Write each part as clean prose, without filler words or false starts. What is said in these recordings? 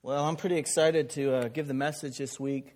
Well, I'm pretty excited to give the message this week.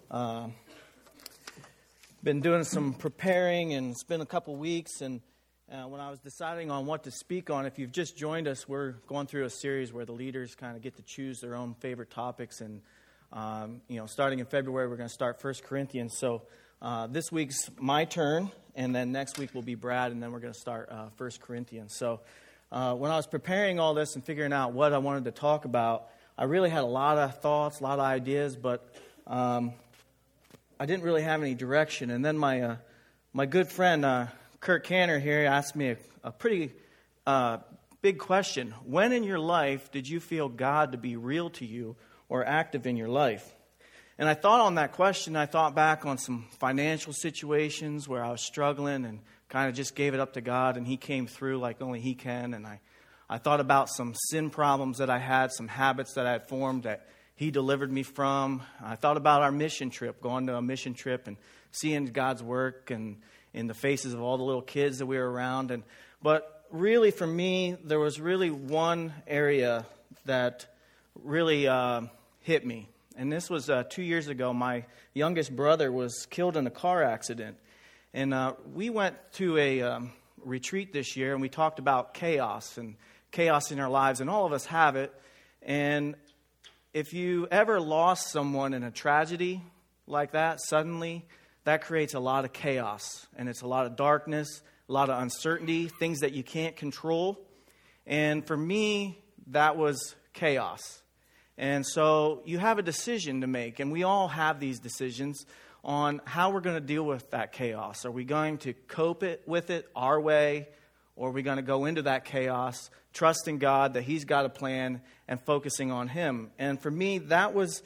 Been doing some preparing, and it's been a couple weeks. And when I was deciding on what to speak on, if you've just joined us, we're going through a series where the leaders kind of get to choose their own favorite topics. And starting in February, we're going to start 1 Corinthians. So this week's my turn, and then next week will be Brad, and then we're going to start 1 Corinthians. So when I was preparing all this and figuring out what I wanted to talk about, I really had a lot of thoughts, a lot of ideas, but I didn't really have any direction. And then my good friend, Kurt Canner here, asked me a pretty big question. When in your life did you feel God to be real to you or active in your life? And I thought on that question. I thought back on some financial situations where I was struggling and kind of just gave it up to God, and He came through like only He can. And I thought about some sin problems that I had, some habits that I had formed that He delivered me from. I thought about our mission trip, going to a mission trip and seeing God's work and in the faces of all the little kids that we were around. But really for me, there was really one area that really hit me. And this was 2 years ago. My youngest brother was killed in a car accident. And we went to a retreat this year, and we talked about chaos in our lives, and all of us have it. And if you ever lost someone in a tragedy like that, suddenly that creates a lot of chaos, and it's a lot of darkness, a lot of uncertainty, things that you can't control. And for me, that was chaos. And so you have a decision to make, and we all have these decisions on how we're going to deal with that chaos. Are we going to cope with it our way, or are we going to go into that chaos, trusting God that He's got a plan and focusing on Him? And for me, that was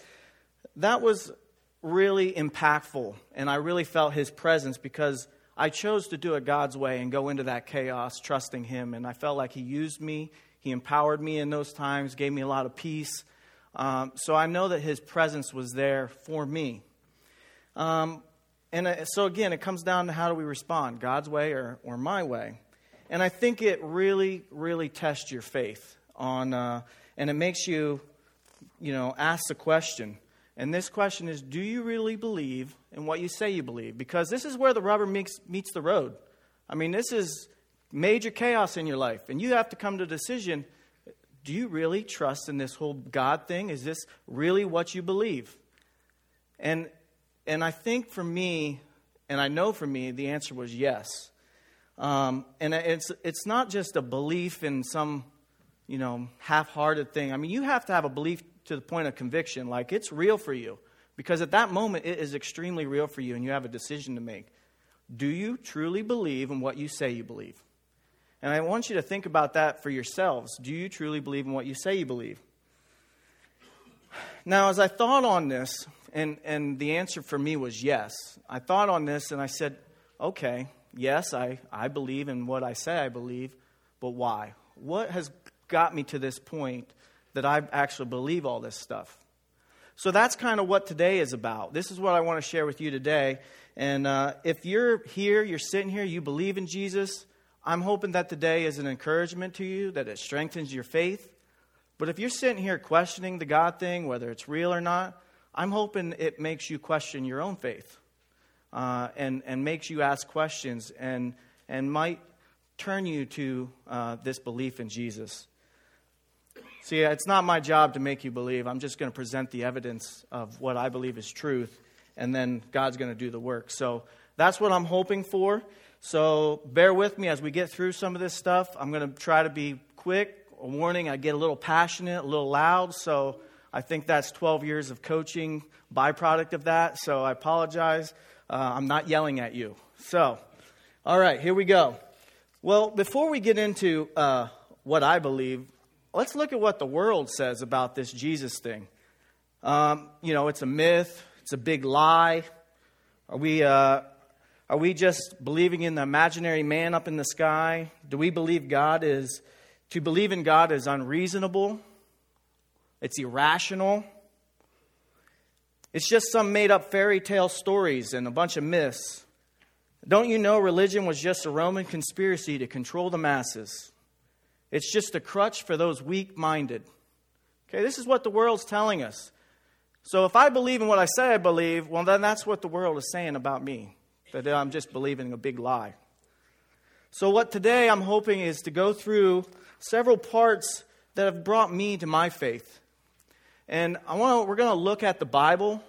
really impactful, and I really felt His presence because I chose to do it God's way and go into that chaos, trusting Him. And I felt like He used me, He empowered me in those times, gave me a lot of peace. So I know that His presence was there for me. So again, it comes down to how do we respond, God's way or my way. And I think it really, really tests your faith on, and it makes you, ask the question. And this question is, do you really believe in what you say you believe? Because this is where the rubber meets the road. I mean, this is major chaos in your life. And you have to come to a decision, do you really trust in this whole God thing? Is this really what you believe? And I think for me, and I know for me, the answer was yes. And it's not just a belief in some, half-hearted thing. I mean, you have to have a belief to the point of conviction, like it's real for you. Because at that moment, it is extremely real for you, and you have a decision to make. Do you truly believe in what you say you believe? And I want you to think about that for yourselves. Do you truly believe in what you say you believe? Now, as I thought on this, and the answer for me was yes. I thought on this, and I said, okay, yes, I believe in what I say I believe, but why? What has got me to this point that I actually believe all this stuff? So that's kind of what today is about. This is what I want to share with you today. And if you're here, you're sitting here, you believe in Jesus, I'm hoping that today is an encouragement to you, that it strengthens your faith. But if you're sitting here questioning the God thing, whether it's real or not, I'm hoping it makes you question your own faith. And makes you ask questions and might turn you to this belief in Jesus. See, it's not my job to make you believe. I'm just going to present the evidence of what I believe is truth, and then God's going to do the work. So that's what I'm hoping for. So bear with me as we get through some of this stuff. I'm going to try to be quick. A warning, I get a little passionate, a little loud, so I think that's 12 years of coaching byproduct of that, so I apologize. I'm not yelling at you. So, all right, here we go. Well, before we get into what I believe, let's look at what the world says about this Jesus thing. It's a myth. It's a big lie. Are we just believing in the imaginary man up in the sky? Do we believe to believe in God is unreasonable? It's irrational. It's just some made-up fairy tale stories and a bunch of myths. Don't you know religion was just a Roman conspiracy to control the masses? It's just a crutch for those weak-minded. Okay, this is what the world's telling us. So if I believe in what I say I believe, well, then that's what the world is saying about me, that I'm just believing a big lie. So what today I'm hoping is to go through several parts that have brought me to my faith. And we're going to look at the Bible,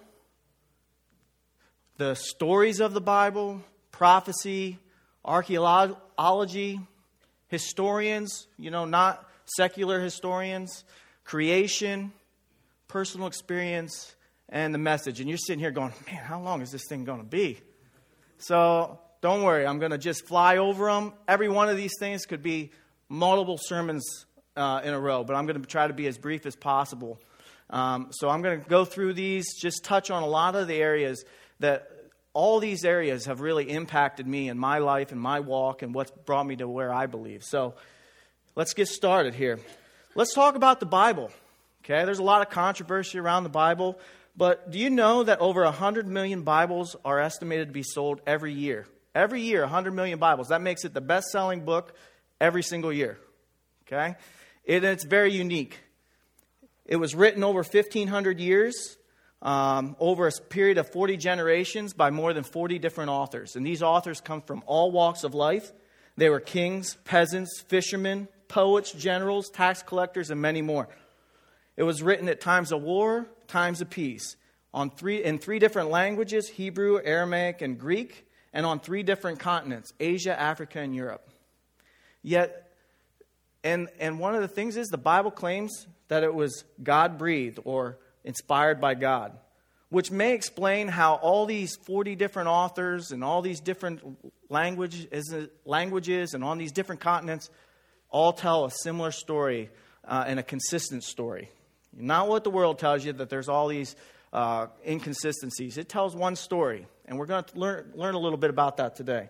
the stories of the Bible, prophecy, archaeology, historians, not secular historians, creation, personal experience, and the message. And you're sitting here going, man, how long is this thing going to be? So don't worry, I'm going to just fly over them. Every one of these things could be multiple sermons in a row, but I'm going to try to be as brief as possible. So I'm going to go through these, just touch on a lot of the areas that all these areas have really impacted me in my life and my walk and what's brought me to where I believe. So let's get started here. Let's talk about the Bible. Okay, there's a lot of controversy around the Bible, but do you know that over 100 million Bibles are estimated to be sold every year? Every year, 100 million Bibles. That makes it the best-selling book every single year. Okay, it's very unique. It was written over 1,500 years, over a period of 40 generations by more than 40 different authors. And these authors come from all walks of life. They were kings, peasants, fishermen, poets, generals, tax collectors, and many more. It was written at times of war, times of peace, in three different languages, Hebrew, Aramaic, and Greek, and on 3 different continents, Asia, Africa, and Europe. Yet, and one of the things is the Bible claims that it was God-breathed or inspired by God, which may explain how all these 40 different authors and all these different languages and on these different continents all tell a similar story and a consistent story. Not what the world tells you, that there's all these inconsistencies. It tells one story, and we're going to learn a little bit about that today.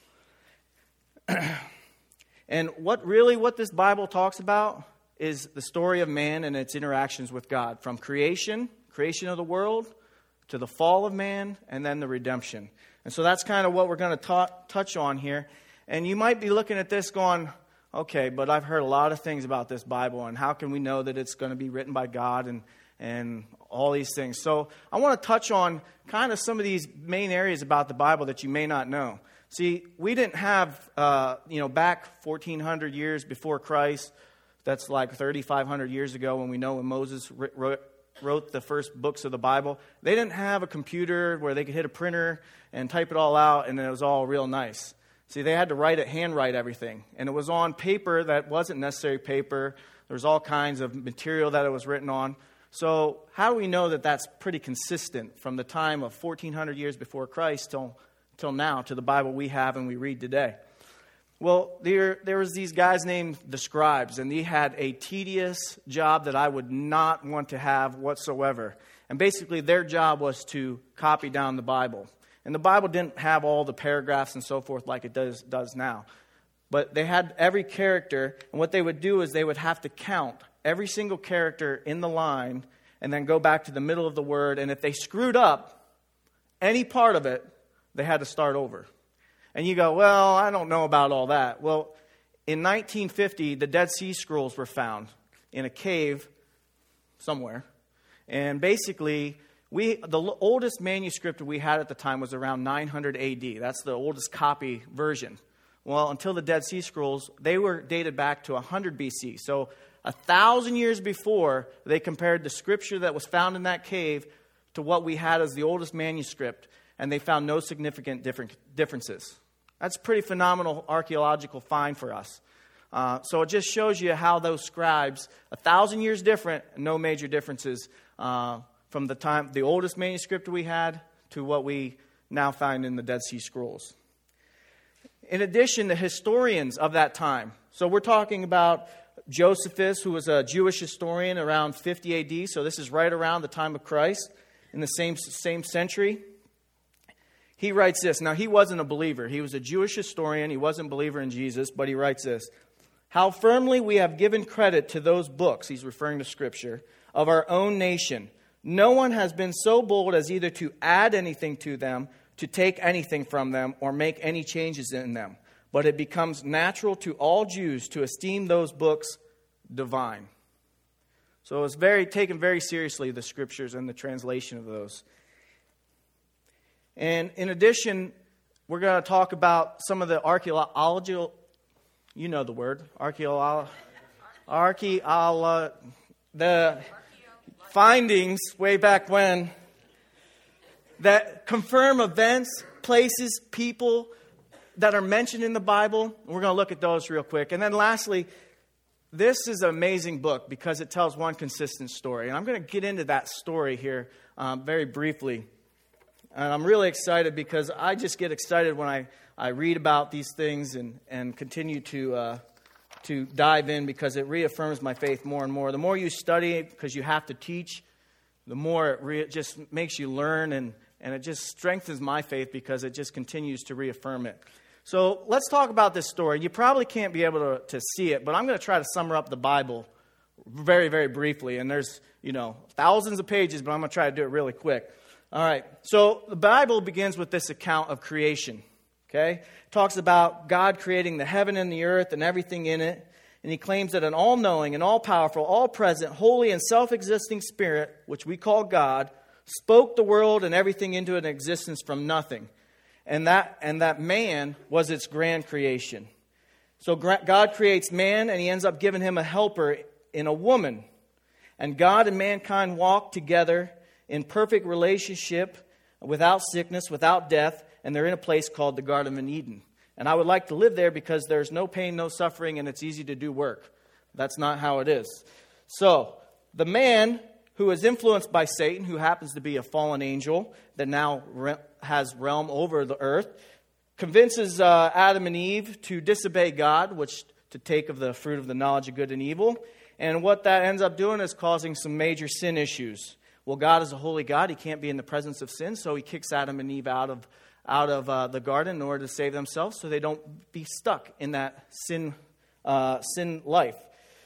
And what this Bible talks about is the story of man and its interactions with God, from creation of the world, to the fall of man, and then the redemption. And so that's kind of what we're going to touch on here. And you might be looking at this going, okay, but I've heard a lot of things about this Bible, and how can we know that it's going to be written by God and all these things? So I want to touch on kind of some of these main areas about the Bible that you may not know. See, we didn't have, back 1,400 years before Christ, that's like 3,500 years ago when Moses wrote the first books of the Bible. They didn't have a computer where they could hit a printer and type it all out, and it was all real nice. See, they had to handwrite everything. And it was on paper that wasn't necessary paper. There was all kinds of material that it was written on. So how do we know that that's pretty consistent from the time of 1,400 years before Christ till now, to the Bible we have and we read today? Well, there was these guys named the scribes, and they had a tedious job that I would not want to have whatsoever. And basically their job was to copy down the Bible. And the Bible didn't have all the paragraphs and so forth like it does now. But they had every character, and what they would do is they would have to count every single character in the line and then go back to the middle of the word. And if they screwed up any part of it, they had to start over. And you go, well, I don't know about all that. Well, in 1950, the Dead Sea Scrolls were found in a cave somewhere. And basically, the oldest manuscript we had at the time was around 900 AD. That's the oldest copy version. Well, until the Dead Sea Scrolls, they were dated back to 100 BC. So 1,000 years before, they compared the scripture that was found in that cave to what we had as the oldest manuscript, and they found no significant differences. That's a pretty phenomenal archaeological find for us. So it just shows you how those scribes, 1,000 years different, no major differences from the oldest manuscript we had to what we now find in the Dead Sea Scrolls. In addition, the historians of that time. So we're talking about Josephus, who was a Jewish historian around 50 AD. So this is right around the time of Christ, in the same century. He writes this. Now, he wasn't a believer. He was a Jewish historian. He wasn't a believer in Jesus, but he writes this. How firmly we have given credit to those books, he's referring to Scripture, of our own nation. No one has been so bold as either to add anything to them, to take anything from them, or make any changes in them. But it becomes natural to all Jews to esteem those books divine. So it's taken very seriously, the scriptures and the translation of those. And in addition, we're going to talk about some of the archaeological, you know the word, the findings way back when that confirm events, places, people that are mentioned in the Bible. We're going to look at those real quick. And then lastly, this is an amazing book because it tells one consistent story. And I'm going to get into that story here very briefly. And I'm really excited because I just get excited when I read about these things and continue to dive in because it reaffirms my faith more and more. The more you study it, because you have to teach, the more it just makes you learn, and it just strengthens my faith because it just continues to reaffirm it. So let's talk about this story. You probably can't be able to see it, but I'm going to try to sum up the Bible very, very briefly. And there's, thousands of pages, but I'm going to try to do it really quick. All right, so the Bible begins with this account of creation, okay? It talks about God creating the heaven and the earth and everything in it, and he claims that an all-knowing and all-powerful, all-present, holy and self-existing spirit, which we call God, spoke the world and everything into an existence from nothing, and that man was its grand creation. So God creates man, and he ends up giving him a helper in a woman, and God and mankind walk together in perfect relationship, without sickness, without death, and they're in a place called the Garden of Eden. And I would like to live there because there's no pain, no suffering, and it's easy to do work. That's not how it is. So, the man who is influenced by Satan, who happens to be a fallen angel that now has realm over the earth, convinces Adam and Eve to disobey God, which to take of the fruit of the knowledge of good and evil. And what that ends up doing is causing some major sin issues. Well, God is a holy God. He can't be in the presence of sin, so he kicks Adam and Eve out of the garden in order to save themselves so they don't be stuck in that sin life.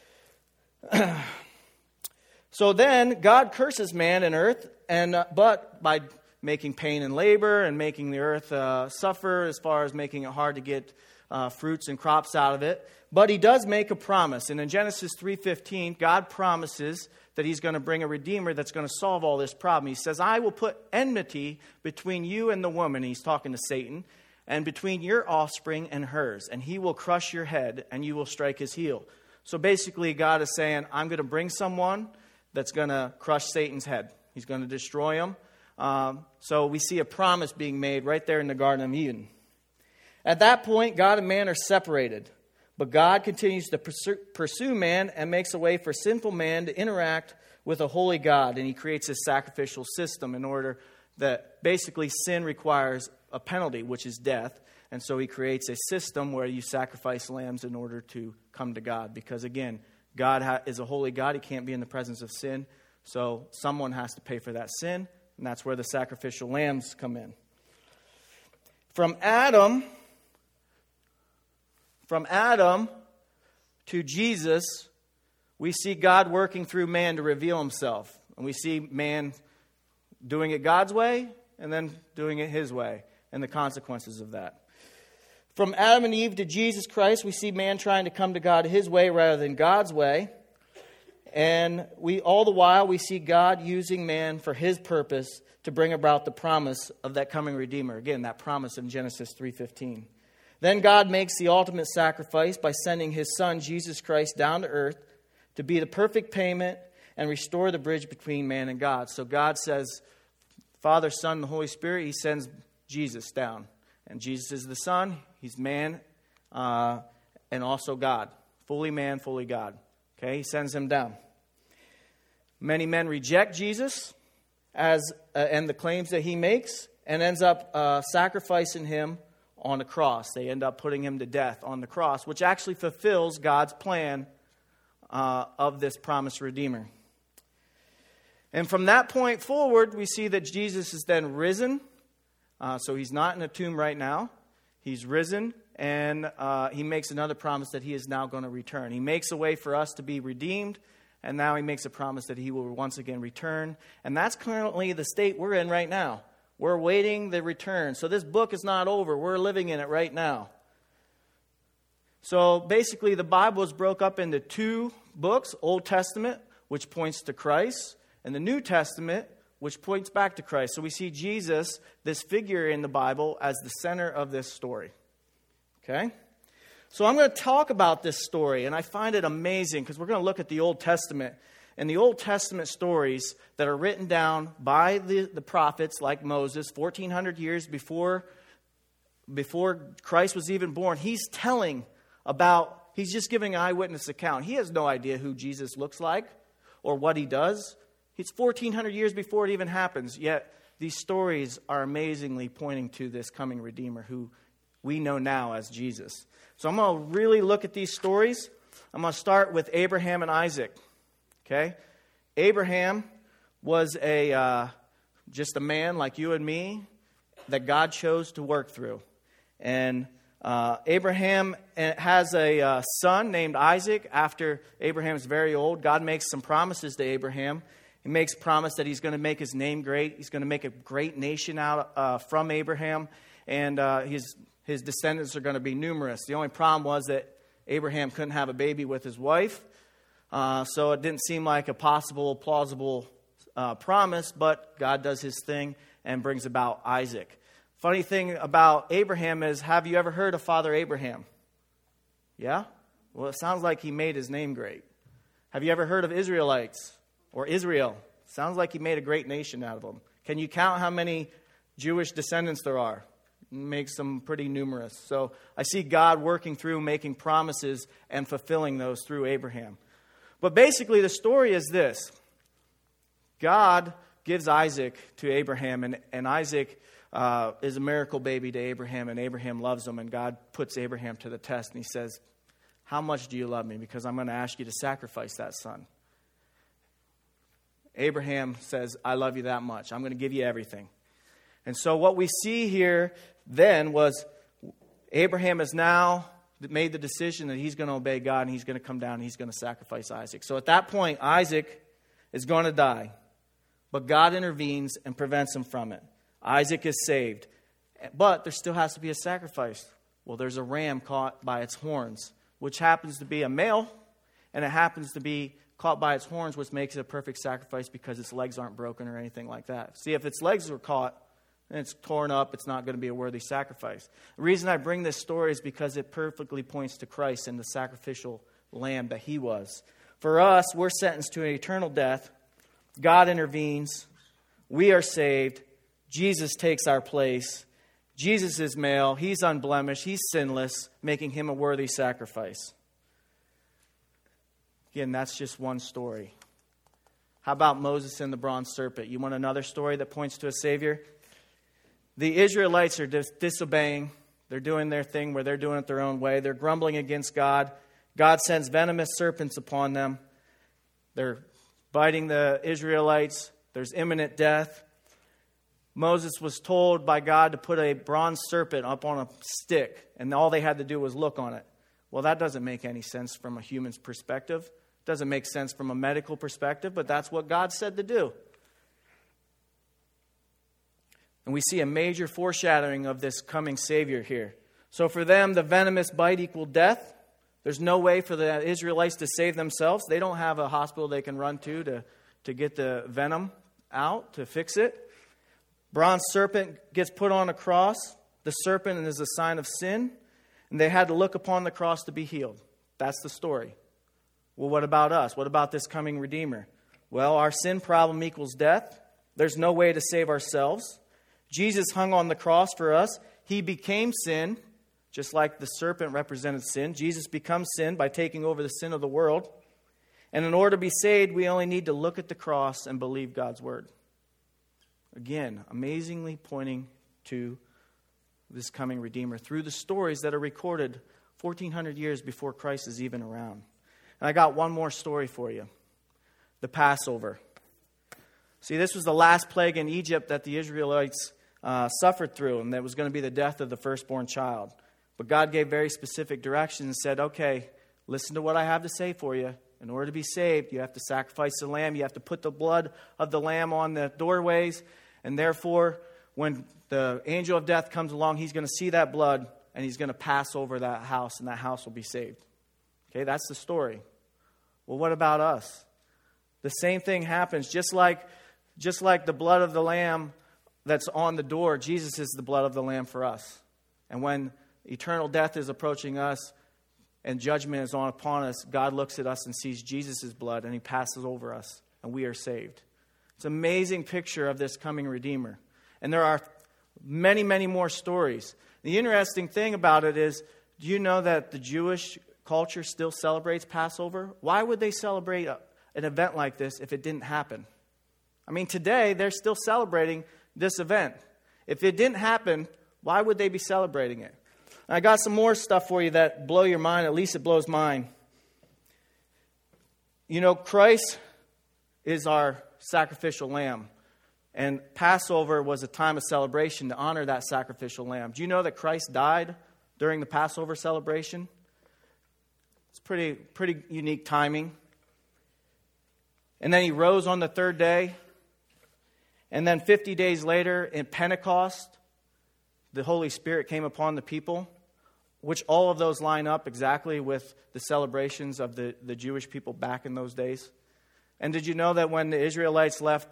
So then God curses man and earth, but by making pain and labor and making the earth suffer as far as making it hard to get fruits and crops out of it. But he does make a promise. And in Genesis 3:15, God promises that he's going to bring a redeemer that's going to solve all this problem. He says, I will put enmity between you and the woman, he's talking to Satan, and between your offspring and hers, and he will crush your head and you will strike his heel. So basically God is saying, I'm going to bring someone that's going to crush Satan's head. He's going to destroy him. So we see a promise being made right there in the Garden of Eden. At that point, God and man are separated. But God continues to pursue man and makes a way for sinful man to interact with a holy God. And he creates a sacrificial system in order that basically sin requires a penalty, which is death. And so he creates a system where you sacrifice lambs in order to come to God. Because again, God is a holy God. He can't be in the presence of sin. So someone has to pay for that sin. And that's where the sacrificial lambs come in. From Adam to Jesus, we see God working through man to reveal himself. And we see man doing it God's way and then doing it his way and the consequences of that. From Adam and Eve to Jesus Christ, we see man trying to come to God his way rather than God's way. And all the while we see God using man for his purpose to bring about the promise of that coming Redeemer. Again, that promise in Genesis 3:15. Then God makes the ultimate sacrifice by sending his Son, Jesus Christ, down to earth to be the perfect payment and restore the bridge between man and God. So God says, Father, Son, and the Holy Spirit, he sends Jesus down. And Jesus is the Son, he's man, and also God. Fully man, fully God. Okay, he sends him down. Many men reject Jesus and the claims that he makes and ends up sacrificing him on the cross. They end up putting him to death on the cross, which actually fulfills God's plan of this promised Redeemer. And from that point forward, we see that Jesus is then risen. So he's not in a tomb right now. He's risen, and he makes another promise that he is now going to return. He makes a way for us to be redeemed, and now he makes a promise that he will once again return. And that's currently the state we're in right now. We're waiting the return. So this book is not over. We're living in it right now. So basically the Bible is broke up into two books, Old Testament, which points to Christ, and the New Testament, which points back to Christ. So we see Jesus, this figure in the Bible, as the center of this story. Okay? So I'm going to talk about this story, and I find it amazing because we're going to look at the Old Testament. And the Old Testament stories that are written down by the prophets like Moses, 1,400 years before Christ was even born, he's just giving an eyewitness account. He has no idea who Jesus looks like or what he does. It's 1,400 years before it even happens, yet these stories are amazingly pointing to this coming Redeemer who we know now as Jesus. So I'm going to really look at these stories. I'm going to start with Abraham and Isaac. Okay? Abraham was just a man like you and me that God chose to work through. And Abraham has a son named Isaac. After Abraham is very old, God makes some promises to Abraham. He makes a promise that he's going to make his name great. He's going to make a great nation out from Abraham. And his descendants are going to be numerous. The only problem was that Abraham couldn't have a baby with his wife. So it didn't seem like a plausible promise. But God does his thing and brings about Isaac. Funny thing about Abraham is, have you ever heard of Father Abraham? Yeah? Well, it sounds like he made his name great. Have you ever heard of Israelites? Or Israel? Sounds like he made a great nation out of them. Can you count how many Jewish descendants there are? Makes them pretty numerous. So I see God working through, making promises, and fulfilling those through Abraham. But basically the story is this. God gives Isaac to Abraham, and Isaac is a miracle baby to Abraham, and Abraham loves him, and God puts Abraham to the test, and he says, how much do you love me? Because I'm going to ask you to sacrifice that son. Abraham says, I love you that much. I'm going to give you everything. And so what we see here then was Abraham has now made the decision that he's going to obey God, and he's going to come down and he's going to sacrifice Isaac. So at that point, Isaac is going to die. But God intervenes and prevents him from it. Isaac is saved. But there still has to be a sacrifice. Well, there's a ram caught by its horns, which happens to be a male, and it happens to be caught by its horns, which makes it a perfect sacrifice because its legs aren't broken or anything like that. See, if its legs were caught and it's torn up, it's not going to be a worthy sacrifice. The reason I bring this story is because it perfectly points to Christ and the sacrificial lamb that he was. For us, we're sentenced to an eternal death. God intervenes. We are saved. Jesus takes our place. Jesus is male. He's unblemished. He's sinless, making him a worthy sacrifice. Again, that's just one story. How about Moses and the bronze serpent? You want another story that points to a Savior? The Israelites are disobeying. They're doing their thing where they're doing it their own way. They're grumbling against God. God sends venomous serpents upon them. They're biting the Israelites. There's imminent death. Moses was told by God to put a bronze serpent up on a stick, and all they had to do was look on it. Well, that doesn't make any sense from a human's perspective. It doesn't make sense from a medical perspective, but that's what God said to do. And we see a major foreshadowing of this coming Savior here. So for them, the venomous bite equaled death. There's no way for the Israelites to save themselves. They don't have a hospital they can run to get the venom out, to fix it. Bronze serpent gets put on a cross. The serpent is a sign of sin. And they had to look upon the cross to be healed. That's the story. Well, what about us? What about this coming Redeemer? Well, our sin problem equals death. There's no way to save ourselves. Jesus hung on the cross for us. He became sin, just like the serpent represented sin. Jesus becomes sin by taking over the sin of the world. And in order to be saved, we only need to look at the cross and believe God's word. Again, amazingly pointing to this coming Redeemer through the stories that are recorded 1,400 years before Christ is even around. And I got one more story for you. The Passover. See, this was the last plague in Egypt that the Israelites suffered through, and that was going to be the death of the firstborn child. But God gave very specific directions and said, okay, listen to what I have to say for you. In order to be saved, you have to sacrifice the lamb. You have to put the blood of the lamb on the doorways. And therefore, when the angel of death comes along, he's going to see that blood, and he's going to pass over that house, and that house will be saved. Okay, that's the story. Well, what about us? The same thing happens. Just like the blood of the Lamb that's on the door, Jesus is the blood of the Lamb for us. And when eternal death is approaching us and judgment is upon us, God looks at us and sees Jesus' blood, and he passes over us, and we are saved. It's an amazing picture of this coming Redeemer. And there are many, many more stories. The interesting thing about it is, do you know that the Jewish culture still celebrates Passover? Why would they celebrate an event like this if it didn't happen? I mean, today they're still celebrating this event. If it didn't happen, why would they be celebrating it? I got some more stuff for you that blow your mind. At least it blows mine. You know, Christ is our sacrificial lamb. And Passover was a time of celebration to honor that sacrificial lamb. Do you know that Christ died during the Passover celebration? It's pretty unique timing. And then he rose on the third day. And then 50 days later in Pentecost, the Holy Spirit came upon the people, which all of those line up exactly with the celebrations of the Jewish people back in those days. And did you know that when the Israelites left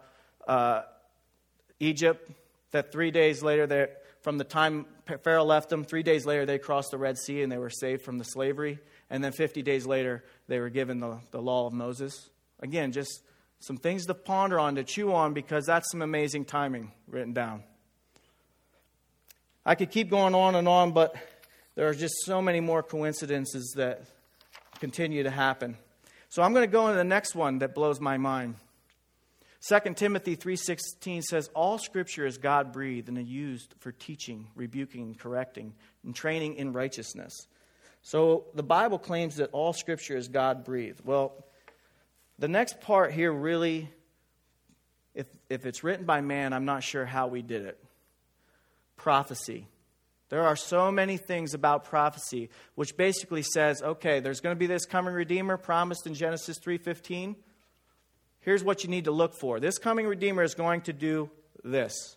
Egypt, that 3 days later, from the time Pharaoh left them, 3 days later they crossed the Red Sea and they were saved from the slavery. And then 50 days later they were given the law of Moses. Again, just some things to ponder on, to chew on, because that's some amazing timing written down. I could keep going on and on, but there are just so many more coincidences that continue to happen. So I'm going to go into the next one that blows my mind. 2 Timothy 3:16 says, all Scripture is God-breathed and is used for teaching, rebuking, correcting, and training in righteousness. So the Bible claims that all Scripture is God-breathed. Well, the next part here really, if it's written by man, I'm not sure how we did it. Prophecy. There are so many things about prophecy, which basically says, okay, there's going to be this coming Redeemer promised in Genesis 3:15. Here's what you need to look for. This coming Redeemer is going to do this.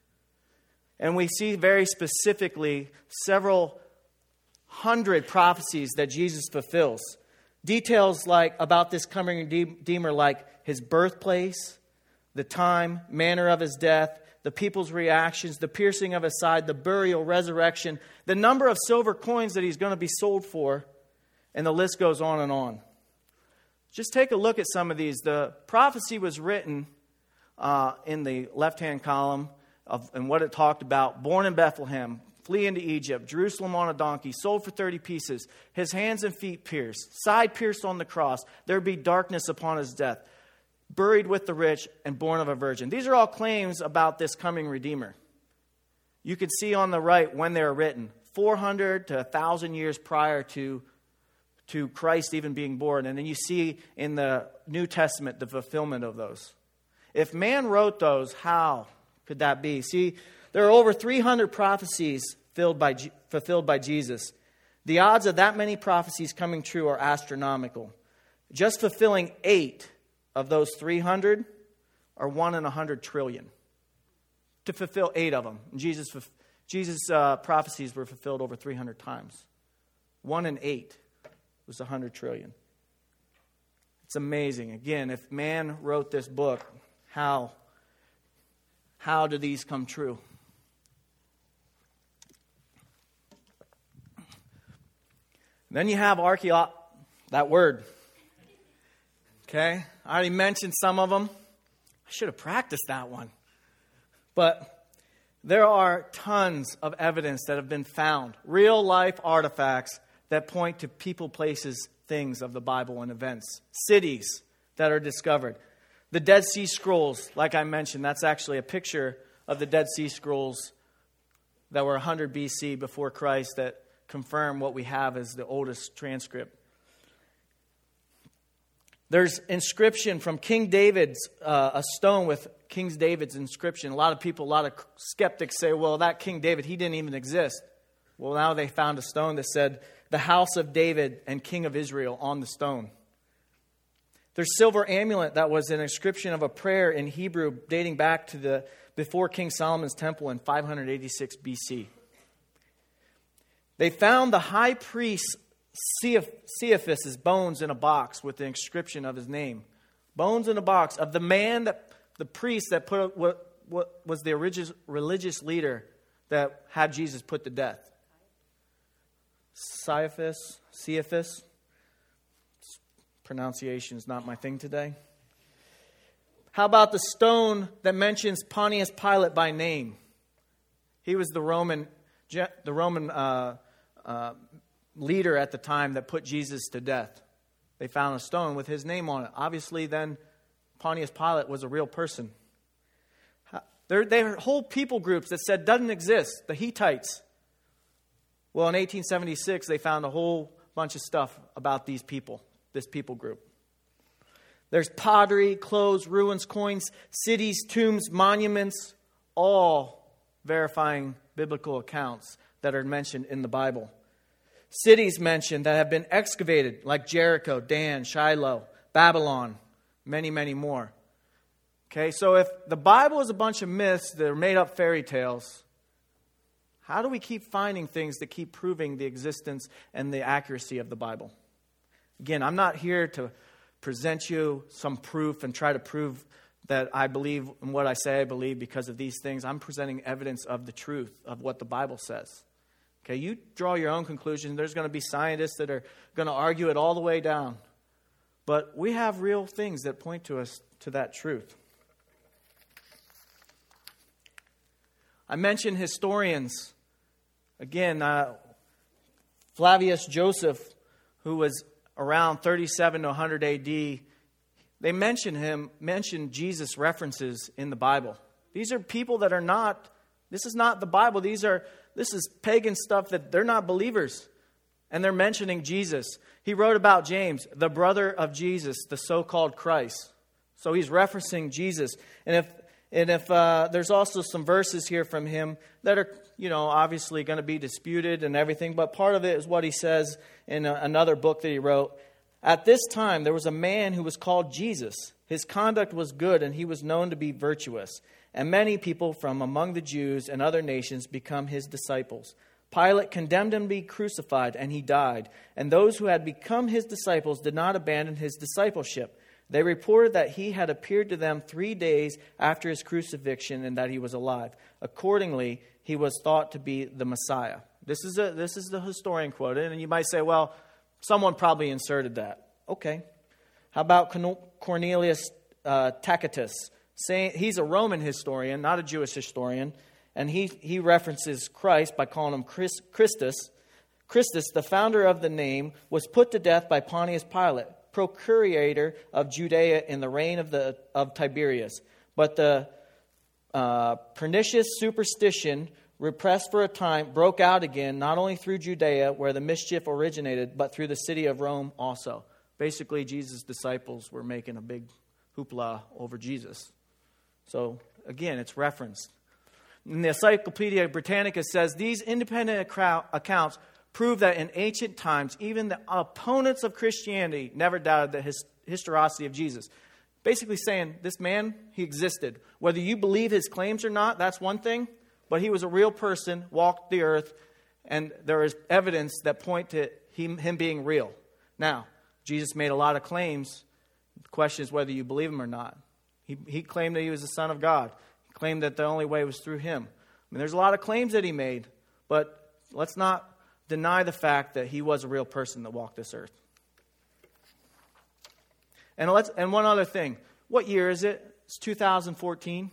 And we see very specifically several hundred prophecies that Jesus fulfills. Details like about this coming Redeemer, like his birthplace, the time, manner of his death, the people's reactions, the piercing of his side, the burial, resurrection, the number of silver coins that he's going to be sold for, and the list goes on and on. Just take a look at some of these. The prophecy was written in the left-hand column and what it talked about. Born in Bethlehem, flee into Egypt, Jerusalem on a donkey, sold for 30 pieces, his hands and feet pierced, side pierced on the cross, there would be darkness upon his death, buried with the rich, and born of a virgin. These are all claims about this coming Redeemer. You can see on the right when they were written, 400 to 1,000 years prior to Christ even being born. And then you see in the New Testament the fulfillment of those. If man wrote those, how could that be? See, there are over 300 prophecies fulfilled by Jesus. The odds of that many prophecies coming true are astronomical. Just fulfilling 8 of those 300 are 1 in 100 trillion. To fulfill 8 of them. And Jesus' prophecies were fulfilled over 300 times. 1 in 8 was 100 trillion. It's amazing. Again, if man wrote this book, how do these come true? Then you have that word. Okay? I already mentioned some of them. I should have practiced that one. But there are tons of evidence that have been found. Real life artifacts that point to people, places, things of the Bible and events. Cities that are discovered. The Dead Sea Scrolls, like I mentioned, that's actually a picture of the Dead Sea Scrolls that were 100 BC before Christ that confirm what we have as the oldest transcript. There's inscription from King David's, a stone with King David's inscription. A lot of skeptics say, well, that King David, he didn't even exist. Well, now they found a stone that said, the house of David and King of Israel on the stone. There's silver amulet that was an inscription of a prayer in Hebrew dating back to before King Solomon's temple in 586 BC. They found the high priest Caiaphas' bones in a box with the inscription of his name. Bones in a box of the man, the priest that put what was the religious leader that had Jesus put to death. Caiaphas. Pronunciation is not my thing today. How about the stone that mentions Pontius Pilate by name? He was the Roman leader at the time that put Jesus to death. They found a stone with his name on it. Obviously, then Pontius Pilate was a real person. There are whole people groups that said doesn't exist. The Hittites. Well, in 1876, they found a whole bunch of stuff about these people, this people group. There's pottery, clothes, ruins, coins, cities, tombs, monuments, all verifying biblical accounts that are mentioned in the Bible. Cities mentioned that have been excavated, like Jericho, Dan, Shiloh, Babylon, many, many more. Okay, so if the Bible is a bunch of myths that are made up fairy tales, how do we keep finding things that keep proving the existence and the accuracy of the Bible? Again, I'm not here to present you some proof and try to prove that I believe in what I say I believe because of these things. I'm presenting evidence of the truth of what the Bible says. Okay, you draw your own conclusions. There's going to be scientists that are going to argue it all the way down. But we have real things that point to us to that truth. I mentioned historians. Again, Flavius Joseph, who was around 37 to 100 AD, they mentioned Jesus references in the Bible. These are people that are not, this is not the Bible. This is pagan stuff that they're not believers. And they're mentioning Jesus. He wrote about James, the brother of Jesus, the so-called Christ. So he's referencing Jesus. And if there's also some verses here from him that are, obviously going to be disputed and everything. But part of it is what he says in another book that he wrote. At this time, there was a man who was called Jesus. His conduct was good, and he was known to be virtuous. And many people from among the Jews and other nations become his disciples. Pilate condemned him to be crucified, and he died. And those who had become his disciples did not abandon his discipleship. They reported that he had appeared to them 3 days after his crucifixion and that he was alive. Accordingly, he was thought to be the Messiah. This is the historian quoted, and you might say, well, someone probably inserted that. Okay. How about Cornelius Tacitus? He's a Roman historian, not a Jewish historian, and he references Christ by calling him Christus. Christus, the founder of the name, was put to death by Pontius Pilate, procurator of Judea in the reign of Tiberius. But the pernicious superstition, repressed for a time, broke out again, not only through Judea, where the mischief originated, but through the city of Rome also. Basically, Jesus' disciples were making a big hoopla over Jesus. So, again, it's referenced. And the Encyclopedia Britannica says, these independent accounts prove that in ancient times, even the opponents of Christianity never doubted the historicity of Jesus. Basically saying, this man, he existed. Whether you believe his claims or not, that's one thing. But he was a real person, walked the earth, and there is evidence that point to him being real. Now, Jesus made a lot of claims. The question is whether you believe him or not. He claimed that he was the Son of God. He claimed that the only way was through him. I mean, there's a lot of claims that he made, but let's not deny the fact that he was a real person that walked this earth. And one other thing. What year is it? It's 2014.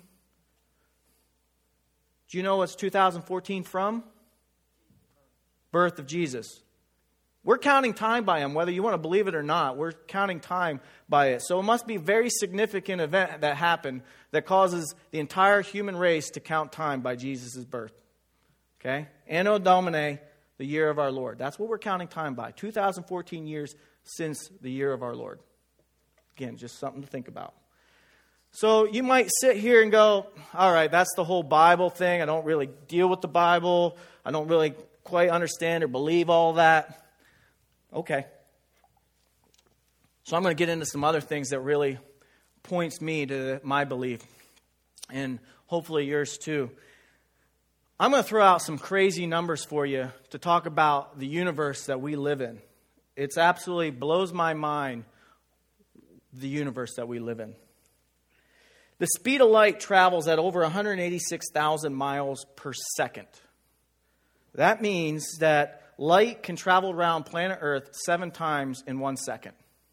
Do you know what's 2014 from? Birth of Jesus. We're counting time by him, whether you want to believe it or not. We're counting time by it. So it must be a very significant event that happened that causes the entire human race to count time by Jesus' birth. Okay? Anno Domini, the year of our Lord. That's what we're counting time by. 2014 years since the year of our Lord. Again, just something to think about. So you might sit here and go, all right, that's the whole Bible thing. I don't really deal with the Bible. I don't really quite understand or believe all that. Okay. So I'm going to get into some other things that really points me to my belief, and hopefully yours too. I'm going to throw out some crazy numbers for you to talk about the universe that we live in. It absolutely blows my mind the universe that we live in. The speed of light travels at over 186,000 miles per second. That means that light can travel around planet Earth 7 times in 1 second.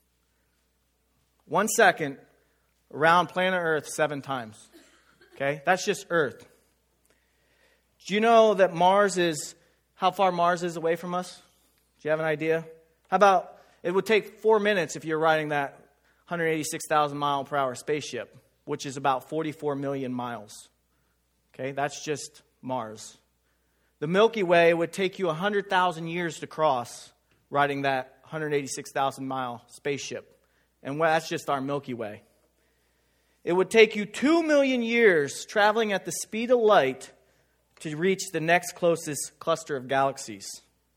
1 second around planet Earth 7 times. Okay? That's just Earth. Do you know that how far Mars is away from us? Do you have an idea? How about, it would take 4 minutes if you're riding that 186,000 mile per hour spaceship, which is about 44 million miles. Okay, that's just Mars. The Milky Way would take you 100,000 years to cross riding that 186,000 mile spaceship. And that's just our Milky Way. It would take you 2 million years traveling at the speed of light to reach the next closest cluster of galaxies.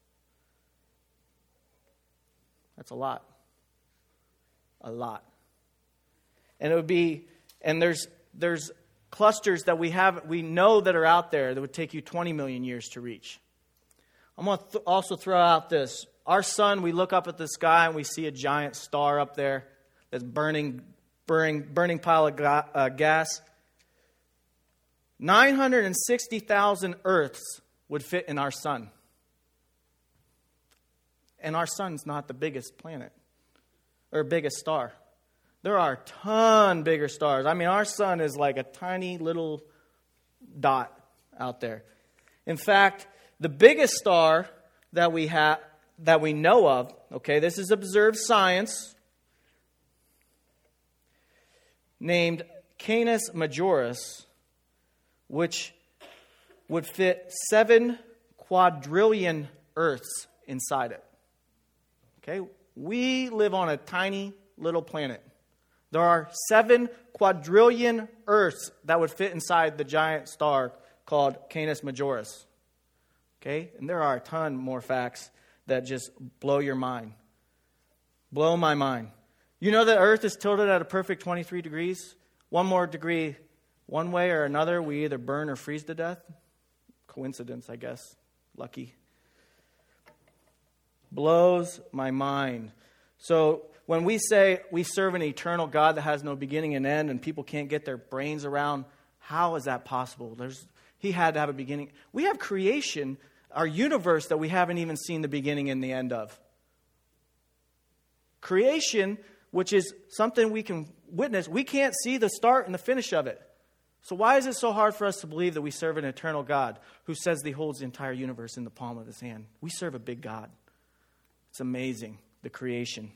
That's a lot. A lot. And it would be, and there's clusters that we know that are out there that would take you 20 million years to reach. I'm going to also throw out this. Our sun, we look up at the sky and we see a giant star up there that's burning pile of gas. 960,000 Earths would fit in our sun. And our sun's not the biggest planet or biggest star. There are a ton bigger stars. I mean, our sun is like a tiny little dot out there. In fact, the biggest star that we know of, okay, this is observed science, named Canis Majoris, which would fit 7 quadrillion Earths inside it. Okay, we live on a tiny little planet. There are 7 quadrillion Earths that would fit inside the giant star called Canis Majoris. Okay, and there are a ton more facts that just blow your mind. Blow my mind. You know that Earth is tilted at a perfect 23 degrees? One more degree, one way or another, we either burn or freeze to death. Coincidence, I guess. Lucky. Blows my mind. So when we say we serve an eternal God that has no beginning and end, and people can't get their brains around, how is that possible? He had to have a beginning. We have creation, our universe, that we haven't even seen the beginning and the end of. Creation, which is something we can witness, we can't see the start and the finish of it. So why is it so hard for us to believe that we serve an eternal God who says that he holds the entire universe in the palm of his hand? We serve a big God. It's amazing, the creation.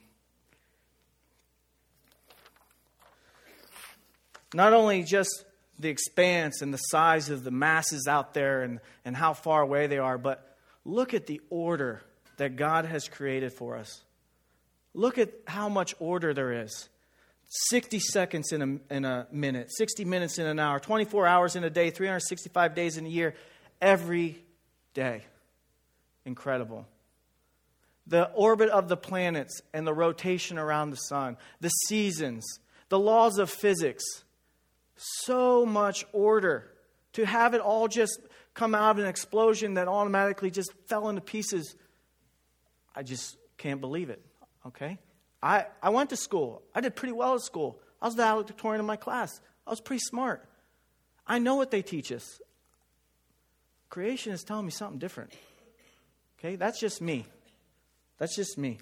Not only just the expanse and the size of the masses out there and how far away they are, but look at the order that God has created for us. Look at how much order there is. 60 seconds in a minute, 60 minutes in an hour, 24 hours in a day, 365 days in a year, every day. Incredible. The orbit of the planets and the rotation around the sun, the seasons, the laws of physics. So much order. To have it all just come out of an explosion that automatically just fell into pieces, I just can't believe it. Okay? I went to school. I did pretty well at school. I was the valedictorian of my class. I was pretty smart. I know what they teach us. Creation is telling me something different. Okay? That's just me. That's just me.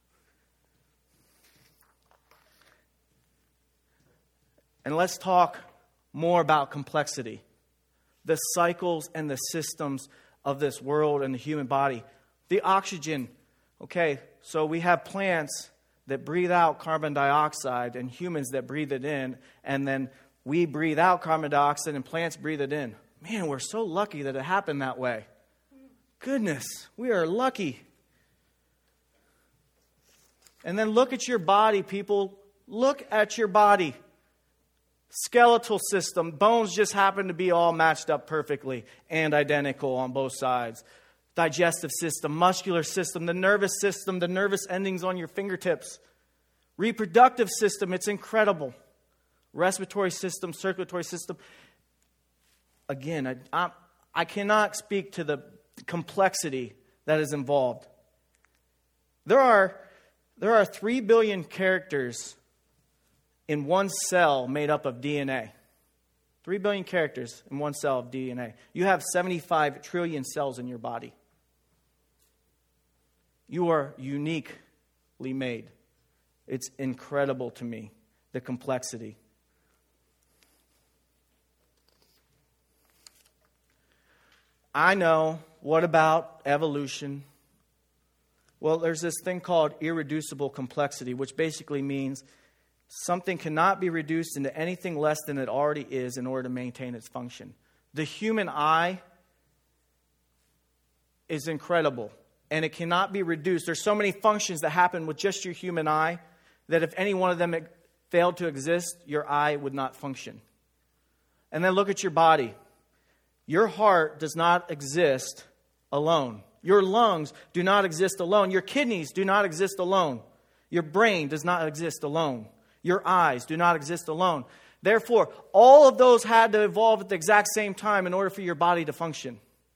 And let's talk more about complexity. The cycles and the systems of this world and the human body. The oxygen. Okay, so we have plants that breathe out carbon dioxide and humans that breathe it in. And then we breathe out carbon dioxide and plants breathe it in. Man, we're so lucky that it happened that way. Goodness, we are lucky. And then look at your body, people. Look at your body. Skeletal system. Bones just happen to be all matched up perfectly and identical on both sides. Digestive system, muscular system, the nervous endings on your fingertips. Reproductive system, it's incredible. Respiratory system, circulatory system. Again, I cannot speak to the complexity that is involved. There are 3 billion characters in one cell made up of DNA. 3 billion characters in one cell of DNA. You have 75 trillion cells in your body. You are uniquely made. It's incredible to me, the complexity. I know, what about evolution? Well, there's this thing called irreducible complexity, which basically means something cannot be reduced into anything less than it already is in order to maintain its function. The human eye is incredible, and it cannot be reduced. There's so many functions that happen with just your human eye that if any one of them failed to exist, your eye would not function. And then look at your body. Your heart does not exist alone. Your lungs do not exist alone. Your kidneys do not exist alone. Your brain does not exist alone. Your eyes do not exist alone. Therefore, all of those had to evolve at the exact same time in order for your body to function.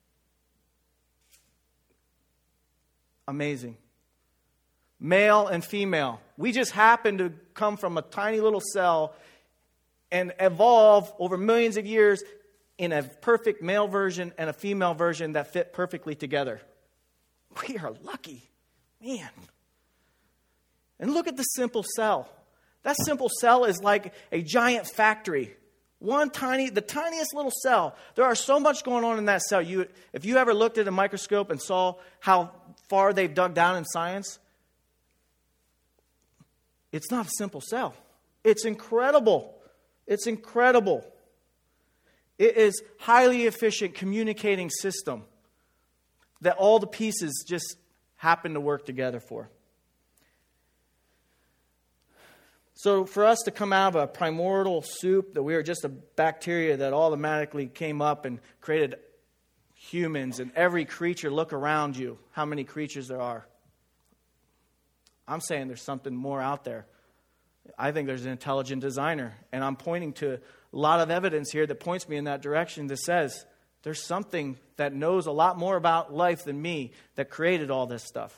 Amazing. Male and female. We just happen to come from a tiny little cell and evolve over millions of years in a perfect male version and a female version that fit perfectly together. We are lucky. Man. And look at the simple cell. That simple cell is like a giant factory. The tiniest little cell. There are so much going on in that cell. If you ever looked at a microscope and saw how far they've dug down in science, it's not a simple cell. It's incredible. It's incredible. It is highly efficient communicating system that all the pieces just happen to work together for. So for us to come out of a primordial soup, that we are just a bacteria that automatically came up and created humans, and every creature, look around you, how many creatures there are. I'm saying there's something more out there. I think there's an intelligent designer, and I'm pointing to a lot of evidence here that points me in that direction that says there's something that knows a lot more about life than me that created all this stuff.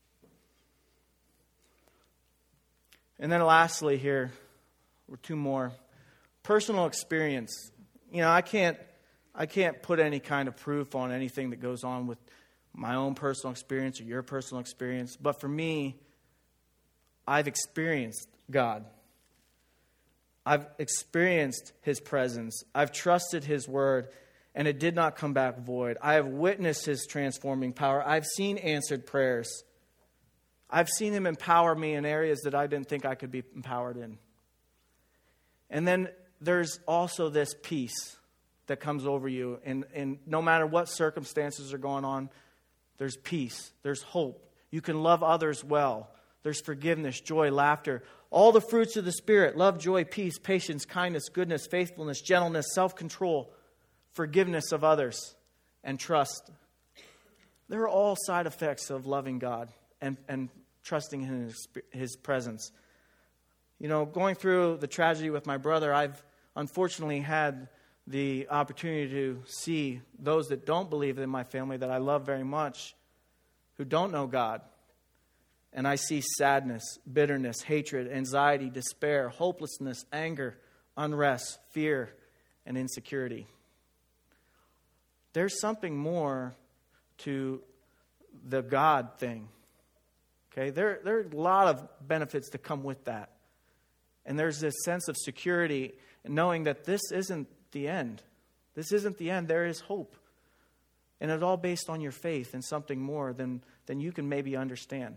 And then lastly here, or two more, personal experience. You know, I can't put any kind of proof on anything that goes on with my own personal experience or your personal experience. But for me, I've experienced God. I've experienced His presence. I've trusted His word, and it did not come back void. I have witnessed His transforming power. I've seen answered prayers. I've seen Him empower me in areas that I didn't think I could be empowered in. And then there's also this peace that comes over you. And no matter what circumstances are going on, there's peace. There's hope. You can love others well. There's forgiveness, joy, laughter. All the fruits of the Spirit, love, joy, peace, patience, kindness, goodness, faithfulness, gentleness, self-control, forgiveness of others, and trust. They're all side effects of loving God and trusting in His presence. You know, going through the tragedy with my brother, I've unfortunately had the opportunity to see those that don't believe in my family that I love very much, who don't know God. And I see sadness, bitterness, hatred, anxiety, despair, hopelessness, anger, unrest, fear, and insecurity. There's something more to the God thing. Okay, there are a lot of benefits that come with that. And there's this sense of security and knowing that this isn't the end. This isn't the end. There is hope. And it's all based on your faith in something more than you can maybe understand.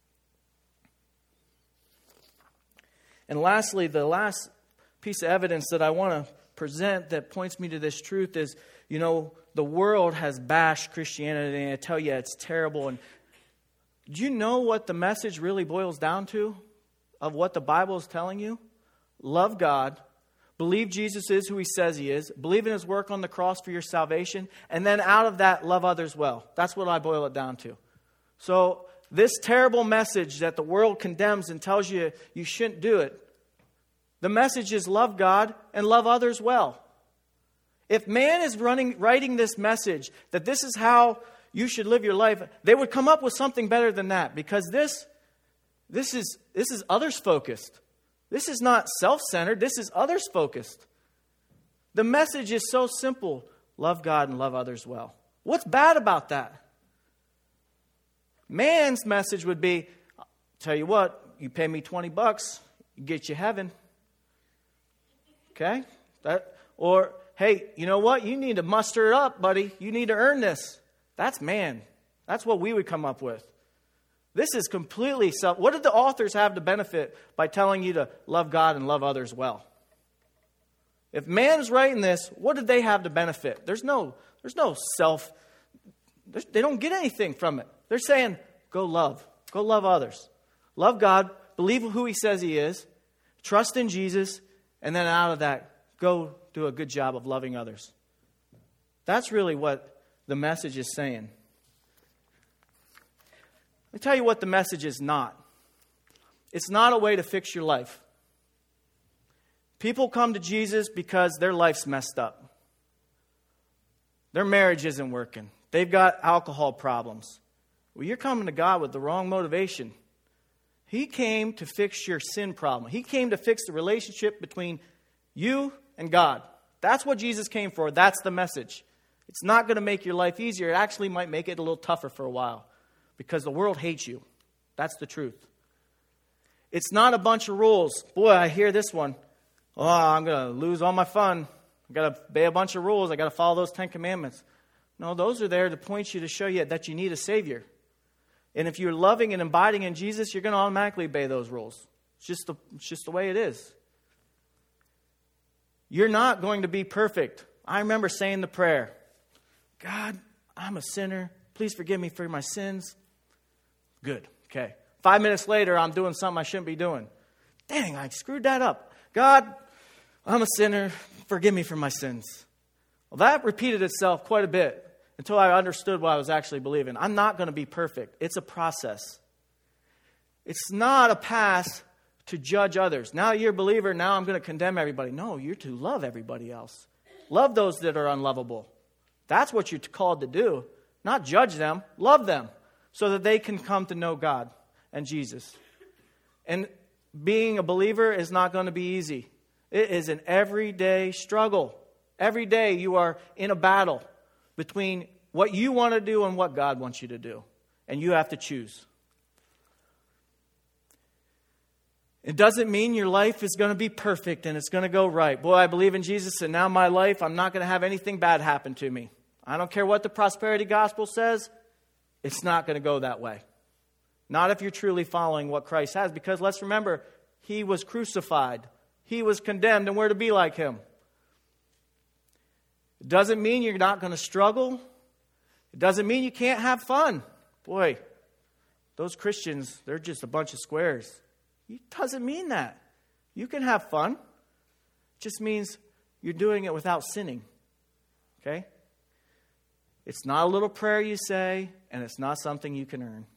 And lastly, the last piece of evidence that I want to present that points me to this truth is, you know, the world has bashed Christianity, and I tell you it's terrible. And do you know what the message really boils down to of what the Bible is telling you? Love God, believe Jesus is who He says He is, believe in His work on the cross for your salvation, and then out of that, love others well. That's what I boil it down to. So this terrible message that the world condemns and tells you you shouldn't do it, the message is love God and love others well. If man is writing this message that this is how you should live your life, they would come up with something better than that, because this is others focused. This is not self-centered. This is others-focused. The message is so simple. Love God and love others well. What's bad about that? Man's message would be, tell you what, you pay me $20, get you heaven. Okay? Or, hey, you know what? You need to muster it up, buddy. You need to earn this. That's man. That's what we would come up with. This is completely self. What did the authors have to benefit by telling you to love God and love others well? If man's writing this, what did they have to benefit? There's no self. They don't get anything from it. They're saying, go love others. Love God, believe who He says He is, trust in Jesus, and then out of that, go do a good job of loving others. That's really what the message is saying. Let me tell you what the message is not. It's not a way to fix your life. People come to Jesus because their life's messed up. Their marriage isn't working. They've got alcohol problems. Well, you're coming to God with the wrong motivation. He came to fix your sin problem. He came to fix the relationship between you and God. That's what Jesus came for. That's the message. It's not going to make your life easier. It actually might make it a little tougher for a while because the world hates you. That's the truth. It's not a bunch of rules. Boy, I hear this one. Oh, I'm going to lose all my fun. I've got to obey a bunch of rules. I've got to follow those 10 commandments. No, those are there to point you to show you that you need a Savior. And if you're loving and abiding in Jesus, you're going to automatically obey those rules. It's just the way it is. You're not going to be perfect. I remember saying the prayer, God, I'm a sinner. Please forgive me for my sins. Good. Okay. 5 minutes later, I'm doing something I shouldn't be doing. Dang, I screwed that up. God, I'm a sinner. Forgive me for my sins. Well, that repeated itself quite a bit until I understood what I was actually believing. I'm not going to be perfect. It's a process. It's not a path to judge others. Now you're a believer, now I'm going to condemn everybody. No, you're to love everybody else. Love those that are unlovable. That's what you're called to do. Not judge them, love them so that they can come to know God and Jesus. And being a believer is not going to be easy. It is an everyday struggle. Every day you are in a battle between what you want to do and what God wants you to do. And you have to choose. It doesn't mean your life is going to be perfect and it's going to go right. Boy, I believe in Jesus and now my life, I'm not going to have anything bad happen to me. I don't care what the prosperity gospel says. It's not going to go that way. Not if you're truly following what Christ has. Because let's remember, He was crucified. He was condemned and we're to be like Him. It doesn't mean you're not going to struggle. It doesn't mean you can't have fun. Boy, those Christians, they're just a bunch of squares. It doesn't mean that. You can have fun. It just means you're doing it without sinning. Okay? It's not a little prayer you say, and it's not something you can earn.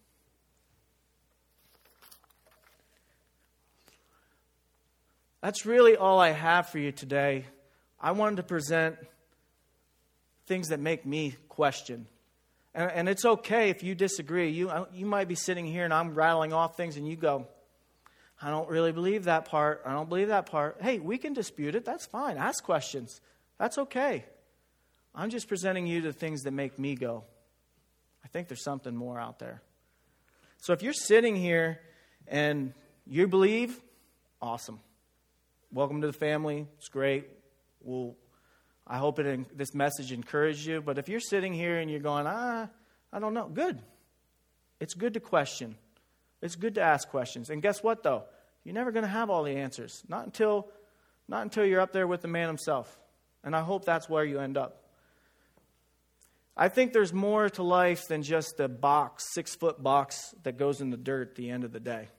That's really all I have for you today. I wanted to present things that make me question. And it's okay if you disagree. You might be sitting here and I'm rattling off things and you go, I don't really believe that part. I don't believe that part. Hey, we can dispute it. That's fine. Ask questions. That's okay. I'm just presenting you the things that make me go, I think there's something more out there. So if you're sitting here and you believe, awesome. Welcome to the family. It's great. I hope this message encouraged you. But if you're sitting here and you're going, I don't know. Good. It's good to question. It's good to ask questions. And guess what, though? You're never going to have all the answers. Not until you're up there with the man himself. And I hope that's where you end up. I think there's more to life than just a box, 6-foot box that goes in the dirt at the end of the day.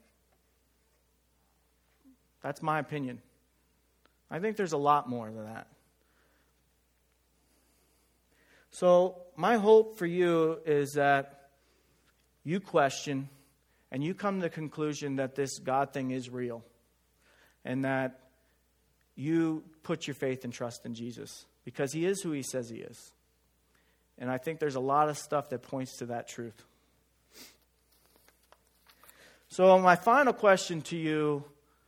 That's my opinion. I think there's a lot more than that. So my hope for you is that you question and you come to the conclusion that this God thing is real and that you put your faith and trust in Jesus because He is who He says He is. And I think there's a lot of stuff that points to that truth. So my final question to you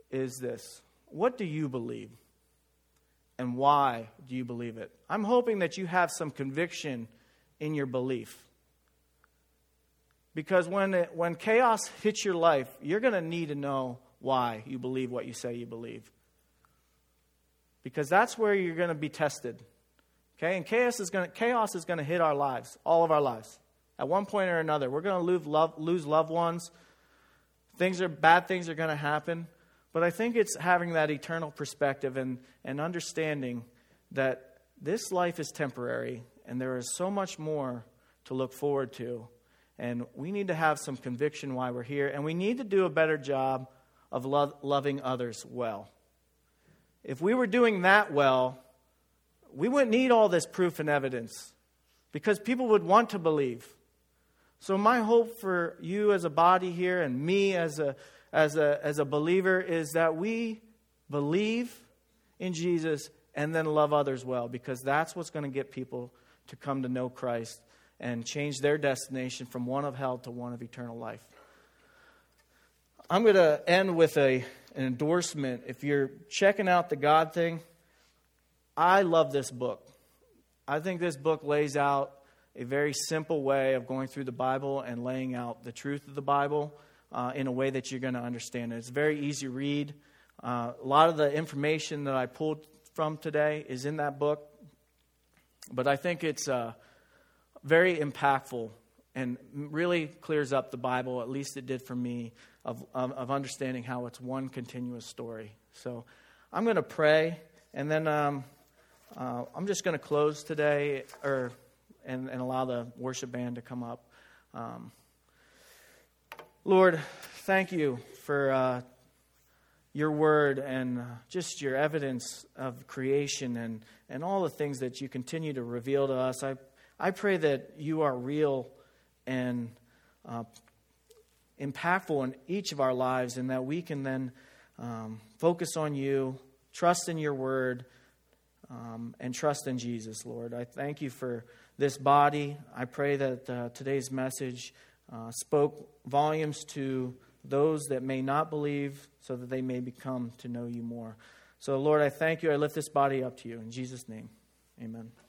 is this. What do you believe? And why do you believe it? I'm hoping that you have some conviction in your belief. Because when chaos hits your life, you're going to need to know why you believe what you say you believe. Because that's where you're going to be tested. Okay? And chaos is going to hit our lives, all of our lives. At one point or another, we're going to lose loved ones. Bad things are going to happen. But I think it's having that eternal perspective and understanding that this life is temporary and there is so much more to look forward to. And we need to have some conviction why we're here. And we need to do a better job of loving others well. If we were doing that well, we wouldn't need all this proof and evidence because people would want to believe. So my hope for you as a body here and me as a believer is that we believe in Jesus and then love others well, because that's what's going to get people to come to know Christ and change their destination from one of hell to one of eternal life. I'm going to end with an endorsement. If you're checking out the God thing, I love this book. I think this book lays out a very simple way of going through the Bible and laying out the truth of the Bible in a way that you're going to understand it. It's a very easy read. A lot of the information that I pulled from today is in that book. But I think it's very impactful and really clears up the Bible, at least it did for me, of understanding how it's one continuous story. So I'm going to pray, and then I'm just going to close today and allow the worship band to come up. Lord, thank you for your word and just your evidence of creation and all the things that you continue to reveal to us. I pray that you are real and impactful in each of our lives, and that we can then focus on you, trust in your word, and trust in Jesus, Lord. I thank you for this body. I pray that today's message spoke volumes to those that may not believe, so that they may become to know you more. So, Lord, I thank you. I lift this body up to you. In Jesus' name, amen.